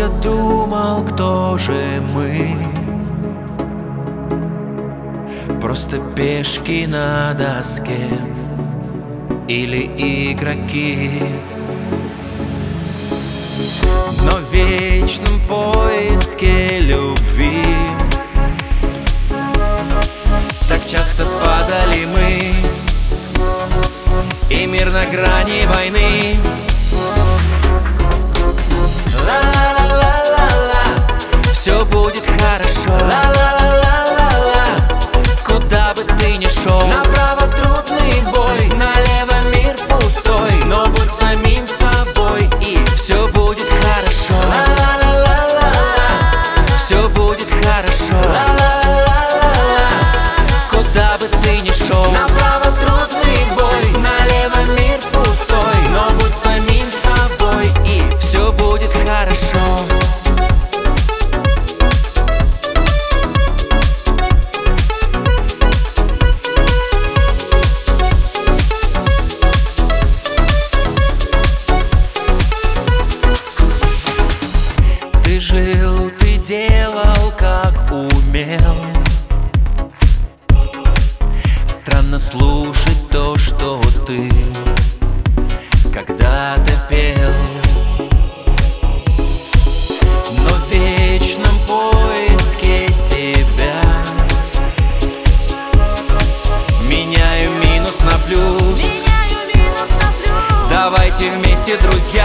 Долго думал, кто же мы. Просто пешки на доске или игроки. Но в вечном поиске любви так часто падали мы, и мир на грани войны. Ла-ла-ла-ла-ла, все будет хорошо. Ла-ла-ла-ла-ла, куда бы ты ни шел. Направо трудный бой, налево мир пустой. Но будь самим собой, и все будет хорошо. Ла-ла-ла-ла-ла, все будет хорошо. Ла-ла-ла-ла-ла, куда бы ты ни шел. Направо трудный бой, налево мир пустой. Но будь самим собой, и все будет хорошо. Ты жил, ты делал, как умел. Странно слушать то, что ты когда-то пел. Но в вечном поиске себя меняю минус на плюс. Давайте вместе, друзья,